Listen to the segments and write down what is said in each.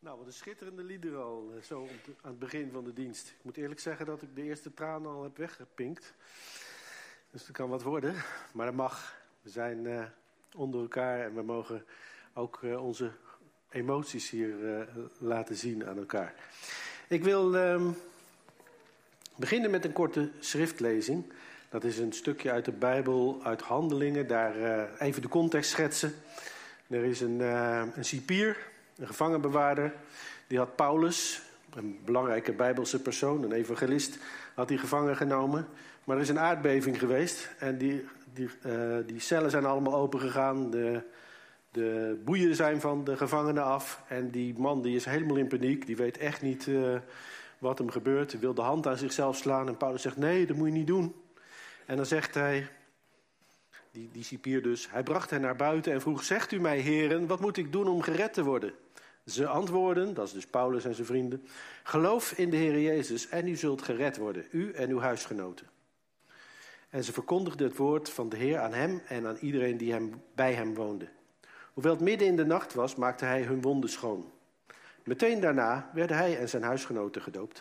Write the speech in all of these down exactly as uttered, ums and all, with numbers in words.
Nou, wat een schitterende lieder al, zo aan het begin van de dienst. Ik moet eerlijk zeggen dat ik de eerste tranen al heb weggepinkt. Dus dat kan wat worden, maar dat mag. We zijn uh, onder elkaar en we mogen ook uh, onze emoties hier uh, laten zien aan elkaar. Ik wil uh, beginnen met een korte schriftlezing. Dat is een stukje uit de Bijbel, uit Handelingen. Daar uh, even de context schetsen. Er is een, uh, een cipier, een gevangenbewaarder. Die had Paulus, een belangrijke Bijbelse persoon, een evangelist, had hij gevangen genomen. Maar er is een aardbeving geweest en die, die, uh, die cellen zijn allemaal opengegaan. De, de boeien zijn van de gevangenen af. En die man die is helemaal in paniek. Die weet echt niet uh, wat hem gebeurt. Hij wil de hand aan zichzelf slaan. En Paulus zegt, nee, dat moet je niet doen. En dan zegt hij, die, die cipier dus, hij bracht hen naar buiten en vroeg, zegt u mij, heren, wat moet ik doen om gered te worden? Ze antwoorden, dat is dus Paulus en zijn vrienden, geloof in de Heer Jezus en u zult gered worden, u en uw huisgenoten. En ze verkondigden het woord van de Heer aan hem en aan iedereen die hem, bij hem woonde. Hoewel het midden in de nacht was, maakte hij hun wonden schoon. Meteen daarna werden hij en zijn huisgenoten gedoopt.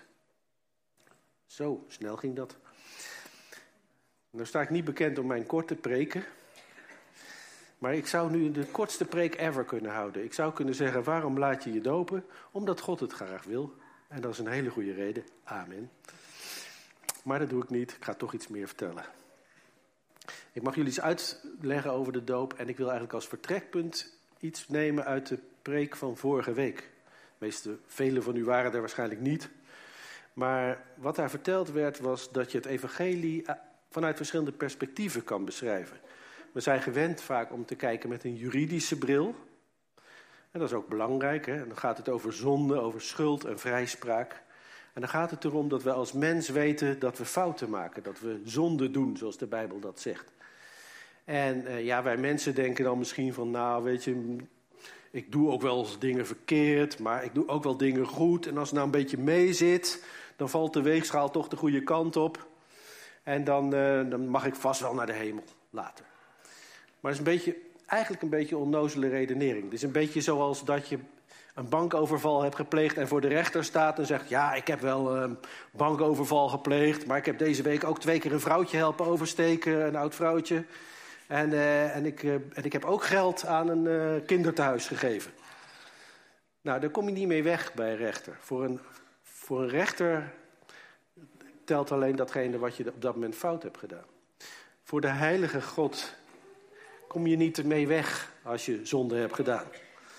Zo, snel ging dat. Nou sta ik niet bekend om mijn korte preken. Maar ik zou nu de kortste preek ever kunnen houden. Ik zou kunnen zeggen, waarom laat je je dopen? Omdat God het graag wil. En dat is een hele goede reden. Amen. Maar dat doe ik niet. Ik ga toch iets meer vertellen. Ik mag jullie iets uitleggen over de doop. En ik wil eigenlijk als vertrekpunt iets nemen uit de preek van vorige week. De meeste, velen van u waren er waarschijnlijk niet. Maar wat daar verteld werd was dat je het evangelie vanuit verschillende perspectieven kan beschrijven. We zijn gewend vaak om te kijken met een juridische bril. En dat is ook belangrijk. Hè? En dan gaat het over zonde, over schuld en vrijspraak. En dan gaat het erom dat we als mens weten dat we fouten maken. Dat we zonde doen, zoals de Bijbel dat zegt. En uh, ja, wij mensen denken dan misschien van, nou weet je, ik doe ook wel eens dingen verkeerd, maar ik doe ook wel dingen goed. En als het nou een beetje mee zit, dan valt de weegschaal toch de goede kant op. En dan, uh, dan mag ik vast wel naar de hemel later. Maar het is een beetje, eigenlijk een beetje onnozele redenering. Het is een beetje zoals dat je een bankoverval hebt gepleegd en voor de rechter staat en zegt, ja, ik heb wel een bankoverval gepleegd, maar ik heb deze week ook twee keer een vrouwtje helpen oversteken, een oud vrouwtje. En, uh, en, ik, uh, en ik heb ook geld aan een uh, kinderthuis gegeven. Nou, daar kom je niet mee weg bij een rechter. Voor een, voor een rechter telt alleen datgene wat je op dat moment fout hebt gedaan. Voor de heilige God kom je niet mee weg als je zonde hebt gedaan.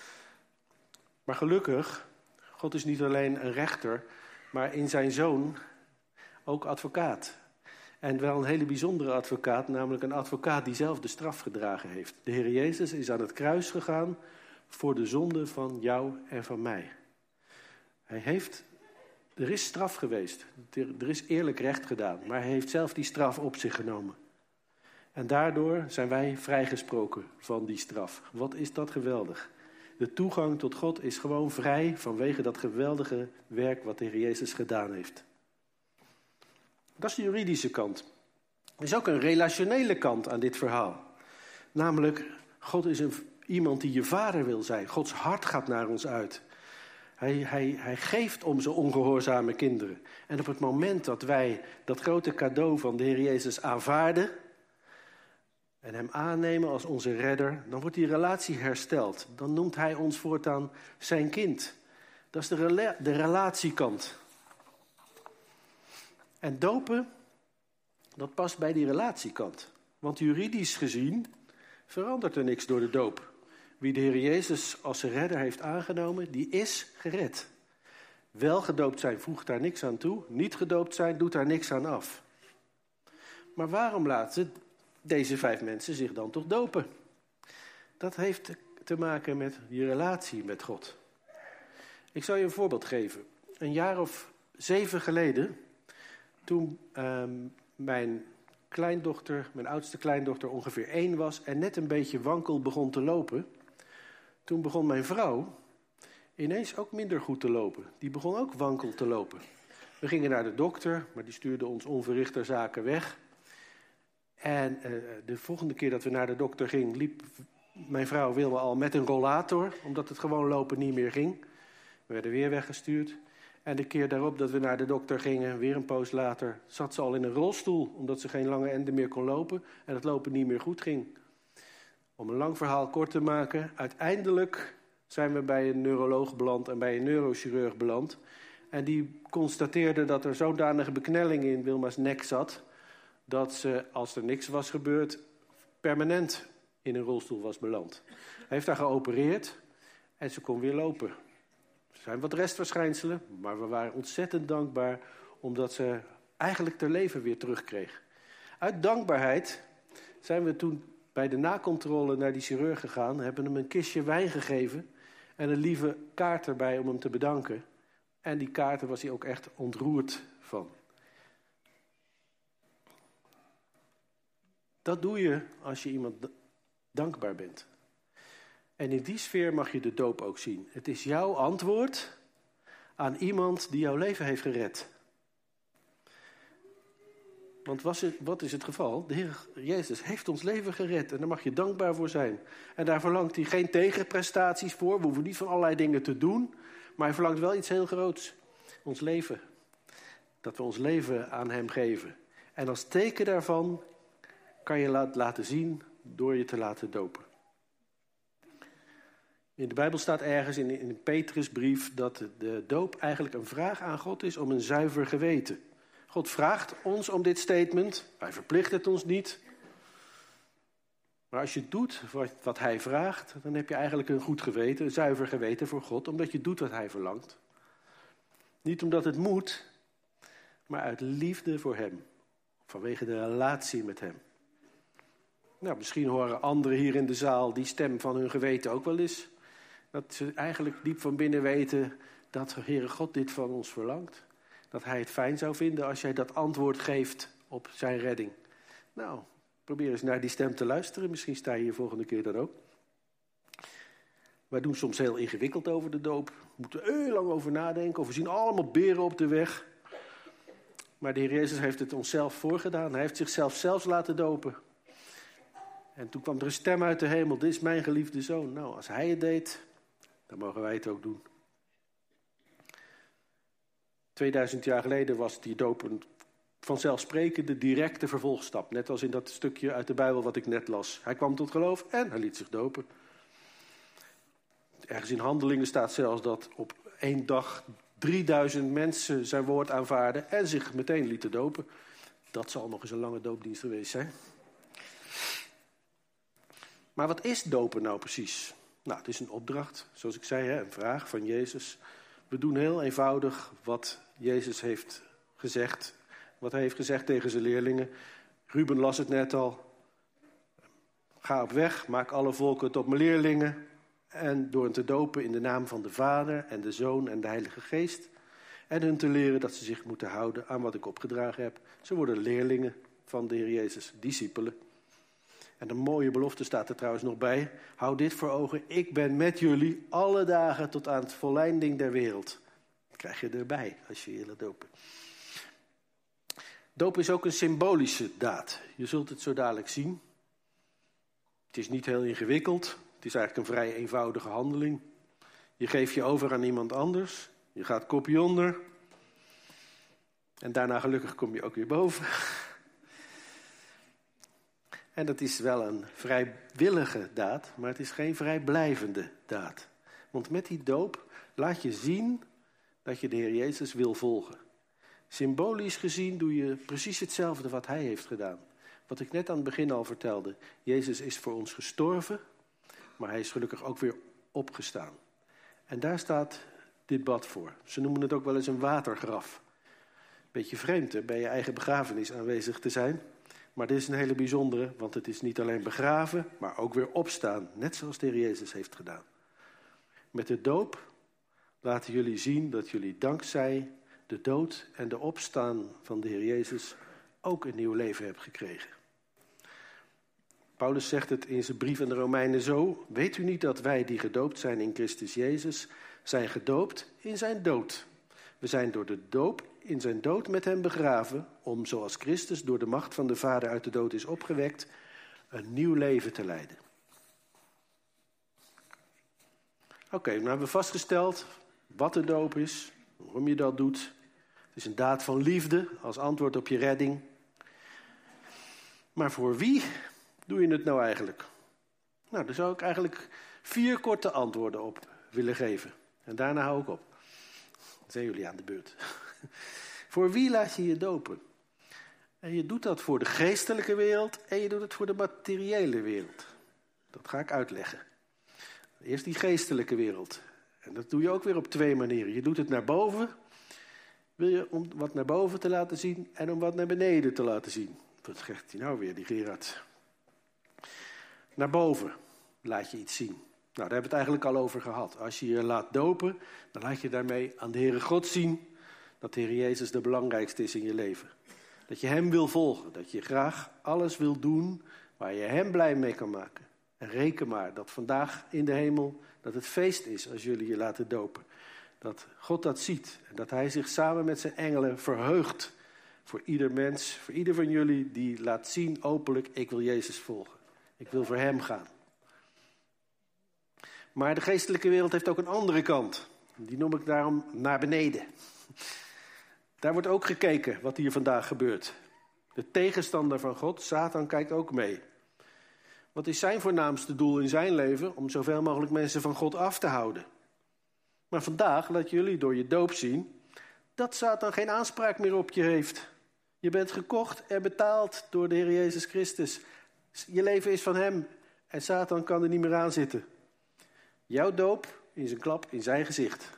Maar gelukkig, God is niet alleen een rechter, maar in zijn zoon ook advocaat. En wel een hele bijzondere advocaat, namelijk een advocaat die zelf de straf gedragen heeft. De Heer Jezus is aan het kruis gegaan voor de zonde van jou en van mij. Hij heeft, er is straf geweest, er is eerlijk recht gedaan, maar hij heeft zelf die straf op zich genomen. En daardoor zijn wij vrijgesproken van die straf. Wat is dat geweldig. De toegang tot God is gewoon vrij vanwege dat geweldige werk wat de Heer Jezus gedaan heeft. Dat is de juridische kant. Er is ook een relationele kant aan dit verhaal. Namelijk, God is een, iemand die je vader wil zijn. Gods hart gaat naar ons uit. Hij, hij, hij geeft om zijn ongehoorzame kinderen. En op het moment dat wij dat grote cadeau van de Heer Jezus aanvaarden en hem aannemen als onze redder, dan wordt die relatie hersteld. Dan noemt hij ons voortaan zijn kind. Dat is de, rela- de relatiekant. En dopen, dat past bij die relatiekant. Want juridisch gezien verandert er niks door de doop. Wie de Heer Jezus als zijn redder heeft aangenomen, die is gered. Wel gedoopt zijn voegt daar niks aan toe. Niet gedoopt zijn doet daar niks aan af. Maar waarom laten deze vijf mensen zich dan toch dopen? Dat heeft te maken met je relatie met God. Ik zal je een voorbeeld geven. Een jaar of zeven geleden, toen uh, mijn kleindochter, mijn oudste kleindochter ongeveer één was en net een beetje wankel begon te lopen, toen begon mijn vrouw ineens ook minder goed te lopen. Die begon ook wankel te lopen. We gingen naar de dokter, maar die stuurde ons onverrichter zaken weg. En uh, de volgende keer dat we naar de dokter gingen, liep mijn vrouw Wilma al met een rollator, omdat het gewoon lopen niet meer ging. We werden weer weggestuurd. En de keer daarop dat we naar de dokter gingen, weer een poos later, zat ze al in een rolstoel, omdat ze geen lange ende meer kon lopen en het lopen niet meer goed ging. Om een lang verhaal kort te maken, uiteindelijk zijn we bij een neuroloog beland en bij een neurochirurg beland. En die constateerde dat er zodanige beknelling in Wilma's nek zat, dat ze, als er niks was gebeurd, permanent in een rolstoel was beland. Hij heeft haar geopereerd en ze kon weer lopen. Er zijn wat restverschijnselen, maar we waren ontzettend dankbaar omdat ze eigenlijk haar leven weer terugkreeg. Uit dankbaarheid zijn we toen bij de nakontrole naar die chirurg gegaan, hebben hem een kistje wijn gegeven en een lieve kaart erbij om hem te bedanken. En die kaarten was hij ook echt ontroerd van. Dat doe je als je iemand dankbaar bent. En in die sfeer mag je de doop ook zien. Het is jouw antwoord aan iemand die jouw leven heeft gered. Want was het, wat is het geval? De Heer Jezus heeft ons leven gered en daar mag je dankbaar voor zijn. En daar verlangt hij geen tegenprestaties voor. We hoeven niet van allerlei dingen te doen. Maar hij verlangt wel iets heel groots. Ons leven. Dat we ons leven aan hem geven. En als teken daarvan kan je het laten zien door je te laten dopen. In de Bijbel staat ergens in, in de Petrusbrief dat de doop eigenlijk een vraag aan God is om een zuiver geweten. God vraagt ons om dit statement. Hij verplicht het ons niet. Maar als je doet wat, wat hij vraagt, dan heb je eigenlijk een goed geweten, een zuiver geweten voor God, omdat je doet wat hij verlangt. Niet omdat het moet, maar uit liefde voor hem. Vanwege de relatie met hem. Nou, misschien horen anderen hier in de zaal die stem van hun geweten ook wel eens. Dat ze eigenlijk diep van binnen weten dat de Heere God dit van ons verlangt. Dat hij het fijn zou vinden als jij dat antwoord geeft op zijn redding. Nou, probeer eens naar die stem te luisteren. Misschien sta je hier volgende keer dan ook. Wij doen soms heel ingewikkeld over de doop. We moeten er heel lang over nadenken. Of we zien allemaal beren op de weg. Maar de Heer Jezus heeft het onszelf voorgedaan. Hij heeft zichzelf zelfs laten dopen. En toen kwam er een stem uit de hemel. Dit is mijn geliefde zoon. Nou, als hij het deed, dan mogen wij het ook doen. tweeduizend jaar geleden was die doop een vanzelfsprekende directe vervolgstap. Net als in dat stukje uit de Bijbel wat ik net las. Hij kwam tot geloof en hij liet zich dopen. Ergens in Handelingen staat zelfs dat op één dag drieduizend mensen zijn woord aanvaarden en zich meteen lieten dopen. Dat zal nog eens een lange doopdienst geweest zijn. Maar wat is dopen nou precies? Nou, het is een opdracht, zoals ik zei, hè, een vraag van Jezus. We doen heel eenvoudig wat Jezus heeft gezegd. Wat hij heeft gezegd tegen zijn leerlingen. Ruben las het net al. Ga op weg, maak alle volken tot mijn leerlingen. En door hen te dopen in de naam van de Vader en de Zoon en de Heilige Geest. En hun te leren dat ze zich moeten houden aan wat ik opgedragen heb. Ze worden leerlingen van de Heer Jezus, discipelen. En een mooie belofte staat er trouwens nog bij. Hou dit voor ogen, ik ben met jullie alle dagen tot aan het volleinding der wereld. Dat krijg je erbij als je je laat dopen. Doop is ook een symbolische daad. Je zult het zo dadelijk zien. Het is niet heel ingewikkeld. Het is eigenlijk een vrij eenvoudige handeling. Je geeft je over aan iemand anders. Je gaat kopje onder. En daarna gelukkig kom je ook weer boven. En dat is wel een vrijwillige daad, maar het is geen vrijblijvende daad. Want met die doop laat je zien dat je de Heer Jezus wil volgen. Symbolisch gezien doe je precies hetzelfde wat hij heeft gedaan. Wat ik net aan het begin al vertelde. Jezus is voor ons gestorven, maar hij is gelukkig ook weer opgestaan. En daar staat dit bad voor. Ze noemen het ook wel eens een watergraf. Beetje vreemd, hè, bij je eigen begrafenis aanwezig te zijn. Maar dit is een hele bijzondere, want het is niet alleen begraven, maar ook weer opstaan. Net zoals de Heer Jezus heeft gedaan. Met de doop laten jullie zien dat jullie dankzij de dood en de opstaan van de Heer Jezus ook een nieuw leven hebben gekregen. Paulus zegt het in zijn brief aan de Romeinen zo. Weet u niet dat wij die gedoopt zijn in Christus Jezus, zijn gedoopt in zijn dood? We zijn door de doop in zijn dood met hem begraven, om zoals Christus door de macht van de Vader uit de dood is opgewekt, een nieuw leven te leiden. Oké, okay, nou hebben we vastgesteld wat de doop is, waarom je dat doet. Het is een daad van liefde als antwoord op je redding. Maar voor wie doe je het nou eigenlijk? Nou, daar zou ik eigenlijk vier korte antwoorden op willen geven. En daarna hou ik op. Dan zijn jullie aan de beurt. Voor wie laat je je dopen? En je doet dat voor de geestelijke wereld en je doet het voor de materiële wereld. Dat ga ik uitleggen. Eerst die geestelijke wereld. En dat doe je ook weer op twee manieren. Je doet het naar boven. Wil je om wat naar boven te laten zien en om wat naar beneden te laten zien. Wat zegt hij nou weer, die Gerard? Naar boven laat je iets zien. Nou, daar hebben we het eigenlijk al over gehad. Als je je laat dopen, dan laat je daarmee aan de Heere God zien dat de Heer Jezus de belangrijkste is in je leven. Dat je hem wil volgen. Dat je graag alles wil doen waar je hem blij mee kan maken. En reken maar dat vandaag in de hemel dat het feest is als jullie je laten dopen. Dat God dat ziet. En dat hij zich samen met zijn engelen verheugt. Voor ieder mens, voor ieder van jullie die laat zien openlijk, ik wil Jezus volgen. Ik wil voor hem gaan. Maar de geestelijke wereld heeft ook een andere kant. Die noem ik daarom naar beneden. Daar wordt ook gekeken wat hier vandaag gebeurt. De tegenstander van God, Satan, kijkt ook mee. Wat is zijn voornaamste doel in zijn leven? Om zoveel mogelijk mensen van God af te houden. Maar vandaag laat jullie door je doop zien dat Satan geen aanspraak meer op je heeft. Je bent gekocht en betaald door de Heer Jezus Christus. Je leven is van hem en Satan kan er niet meer aan zitten. Jouw doop is een klap in zijn gezicht.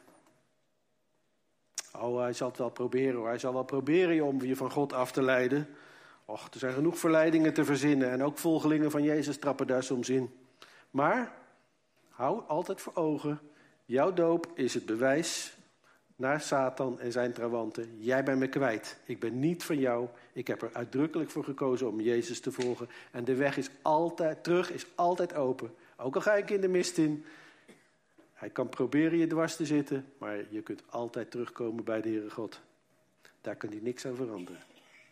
Oh, hij zal het wel proberen hoor. Hij zal wel proberen om je van God af te leiden. Och, er zijn genoeg verleidingen te verzinnen. En ook volgelingen van Jezus trappen daar soms in. Maar, hou altijd voor ogen. Jouw doop is het bewijs naar Satan en zijn trawanten. Jij bent me kwijt. Ik ben niet van jou. Ik heb er uitdrukkelijk voor gekozen om Jezus te volgen. En de weg is altijd, terug is altijd open. Ook al ga ik in de mist in. Hij kan proberen je dwars te zitten, maar je kunt altijd terugkomen bij de Heere God. Daar kan hij niks aan veranderen.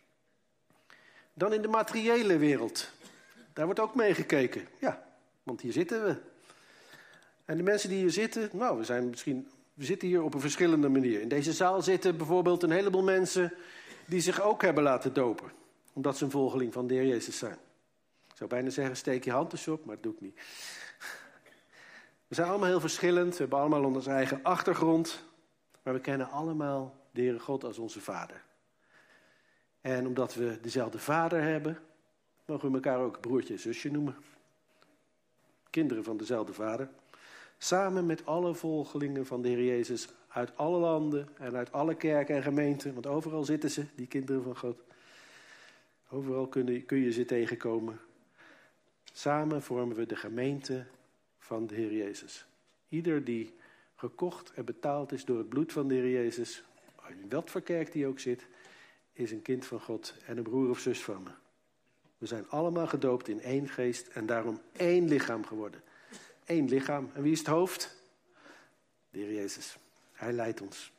Dan in de materiële wereld. Daar wordt ook mee gekeken. Ja, want hier zitten we. En de mensen die hier zitten, nou, we zijn misschien, we zitten hier op een verschillende manier. In deze zaal zitten bijvoorbeeld een heleboel mensen die zich ook hebben laten dopen. Omdat ze een volgeling van de Heer Jezus zijn. Ik zou bijna zeggen, steek je hand eens op, maar dat doe ik niet. We zijn allemaal heel verschillend, we hebben allemaal onze eigen achtergrond. Maar we kennen allemaal de Heere God als onze Vader. En omdat we dezelfde Vader hebben, mogen we elkaar ook broertje en zusje noemen. Kinderen van dezelfde Vader. Samen met alle volgelingen van de Heer Jezus uit alle landen en uit alle kerken en gemeenten. Want overal zitten ze, die kinderen van God. Overal kun, kun je ze tegenkomen. Samen vormen we de gemeente van de Heer Jezus. Ieder die gekocht en betaald is door het bloed van de Heer Jezus, in wat voor kerk die ook zit, is een kind van God en een broer of zus van me. We zijn allemaal gedoopt in één geest en daarom één lichaam geworden. Eén lichaam. En wie is het hoofd? De Heer Jezus. Hij leidt ons.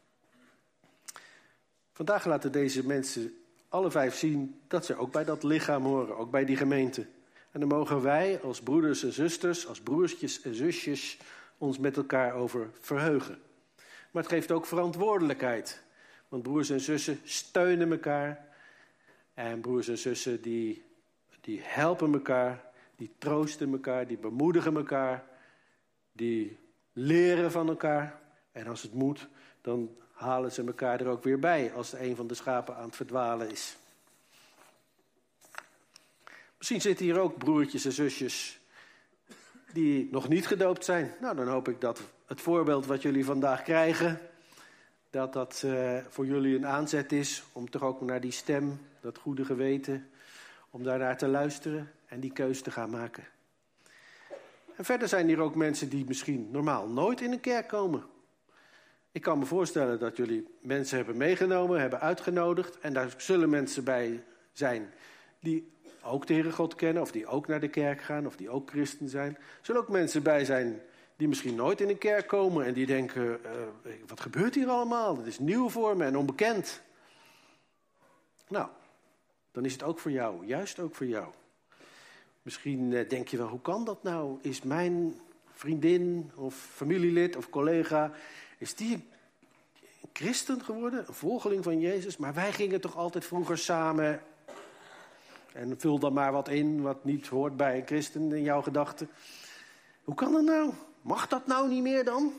Vandaag laten deze mensen alle vijf zien dat ze ook bij dat lichaam horen, ook bij die gemeente. En dan mogen wij als broeders en zusters, als broertjes en zusjes, ons met elkaar over verheugen. Maar het geeft ook verantwoordelijkheid. Want broers en zussen steunen elkaar. En broers en zussen die, die helpen elkaar, die troosten elkaar, die bemoedigen elkaar. Die leren van elkaar. En als het moet, dan halen ze elkaar er ook weer bij als een van de schapen aan het verdwalen is. Misschien zitten hier ook broertjes en zusjes die nog niet gedoopt zijn. Nou, dan hoop ik dat het voorbeeld wat jullie vandaag krijgen, dat dat uh, voor jullie een aanzet is om toch ook naar die stem, dat goede geweten, om daarnaar te luisteren en die keus te gaan maken. En verder zijn hier ook mensen die misschien normaal nooit in een kerk komen. Ik kan me voorstellen dat jullie mensen hebben meegenomen, hebben uitgenodigd. En daar zullen mensen bij zijn die ook de Heere God kennen, of die ook naar de kerk gaan, of die ook christen zijn. Er zullen ook mensen bij zijn die misschien nooit in een kerk komen en die denken, uh, wat gebeurt hier allemaal? Dat is nieuw voor me en onbekend. Nou, dan is het ook voor jou, juist ook voor jou. Misschien uh, denk je wel, hoe kan dat nou? Is mijn vriendin of familielid of collega, is die een christen geworden, een volgeling van Jezus? Maar wij gingen toch altijd vroeger samen. En vul dan maar wat in wat niet hoort bij een christen in jouw gedachten. Hoe kan dat nou? Mag dat nou niet meer dan?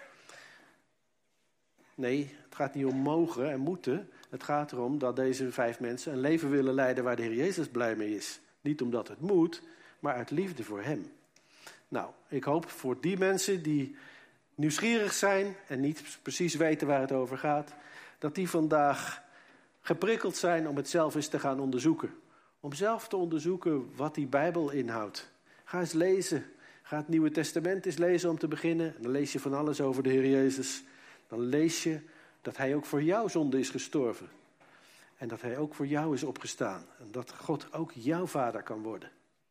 Nee, het gaat niet om mogen en moeten. Het gaat erom dat deze vijf mensen een leven willen leiden waar de Heer Jezus blij mee is. Niet omdat het moet, maar uit liefde voor hem. Nou, ik hoop voor die mensen die nieuwsgierig zijn en niet precies weten waar het over gaat, dat die vandaag geprikkeld zijn om het zelf eens te gaan onderzoeken. Om zelf te onderzoeken wat die Bijbel inhoudt. Ga eens lezen. Ga het Nieuwe Testament eens lezen om te beginnen. En dan lees je van alles over de Heer Jezus. Dan lees je dat hij ook voor jouw zonde is gestorven. En dat hij ook voor jou is opgestaan. En dat God ook jouw vader kan worden.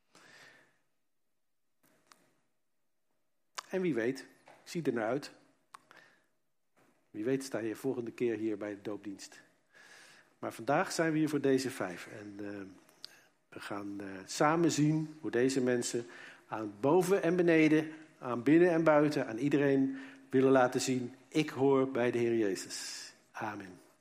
En wie weet, zie er naar uit. Wie weet sta je volgende keer hier bij de doopdienst. Maar vandaag zijn we hier voor deze vijf. En uh, we gaan uh, samen zien hoe deze mensen aan boven en beneden, aan binnen en buiten, aan iedereen willen laten zien: ik hoor bij de Heer Jezus. Amen.